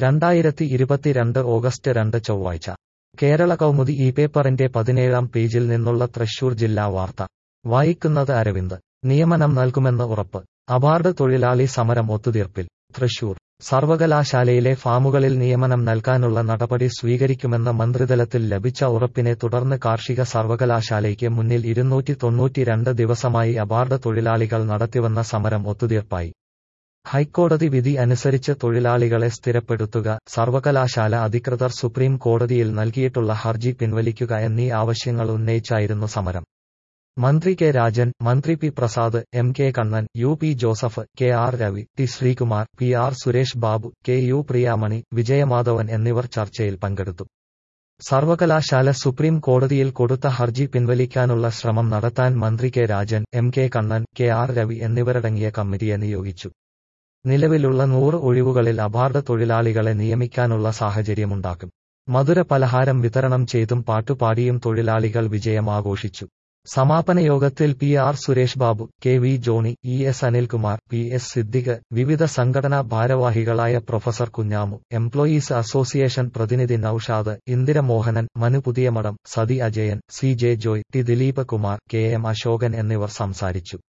2022 August 2 ചൊവ്വാഴ്ച കേരള കൗമുദി ഈ പേപ്പറിന്റെ 17-ാം പേജിൽ നിന്നുള്ള തൃശൂർ ജില്ലാ വാർത്ത വായിക്കുന്നത് അരവിന്ദ്. നിയമനം നൽകുമെന്ന് ഉറപ്പ്. അവാർഡ് തൊഴിലാളി സമരം ഒത്തുതീർപ്പിൽ. തൃശൂർ സർവകലാശാലയിലെ ഫാമുകളിൽ നിയമനം നൽകാനുള്ള നടപടി സ്വീകരിക്കുമെന്ന മന്ത്രിതലത്തിൽ ലഭിച്ച ഉറപ്പിനെ തുടർന്ന് കാർഷിക സർവകലാശാലയ്ക്ക് മുന്നിൽ 292 ദിവസമായി അവാർഡ് തൊഴിലാളികൾ നടത്തിവന്ന സമരം ഒത്തുതീർപ്പായി. ഹൈക്കോടതി വിധി അനുസരിച്ച് തൊഴിലാളികളെ സ്ഥിരപ്പെടുത്തുക, സർവകലാശാല അധികൃതർ സുപ്രീം കോടതിയിൽ നൽകിയിട്ടുള്ള ഹർജി പിൻവലിക്കുക എന്നീ ആവശ്യങ്ങൾ ഉന്നയിച്ചായിരുന്നു സമരം. മന്ത്രി കെ രാജൻ, മന്ത്രി P Prasad, M K Kannan, U P Joseph, K R Ravi, T Sreekumar, P R Suresh Babu, K U Priyamani, Vijayamadhavan എന്നിവർ ചർച്ചയിൽ പങ്കെടുത്തു. സർവകലാശാല സുപ്രീം കോടതിയിൽ കൊടുത്ത ഹർജി പിൻവലിക്കാനുള്ള ശ്രമം നടത്താൻ മന്ത്രി K Rajan, M K Kannan, K R Ravi എന്നിവരടങ്ങിയ കമ്മിറ്റിയെ നിയോഗിച്ചു. നിലവിലുള്ള 100 ഒഴിവുകളിൽ അവാർഡ് തൊഴിലാളികളെ നിയമിക്കാനുള്ള സാഹചര്യമുണ്ടാക്കും. മധുര പലഹാരം വിതരണം ചെയ്തും പാട്ടുപാടിയും തൊഴിലാളികൾ വിജയം ആഘോഷിച്ചു. സമാപന യോഗത്തിൽ P R Suresh Babu, K V Johny, E S Anilkumar, P S Siddique, വിവിധ സംഘടനാ ഭാരവാഹികളായ പ്രൊഫസർ കുഞ്ഞാമു, എംപ്ലോയീസ് അസോസിയേഷൻ പ്രതിനിധി Noushad, Indira Mohanan, Manu Puthiyamadom, Sathi Ajayan, C J Joy, T Dileep Kumar, K M Ashokan എന്നിവർ സംസാരിച്ചു.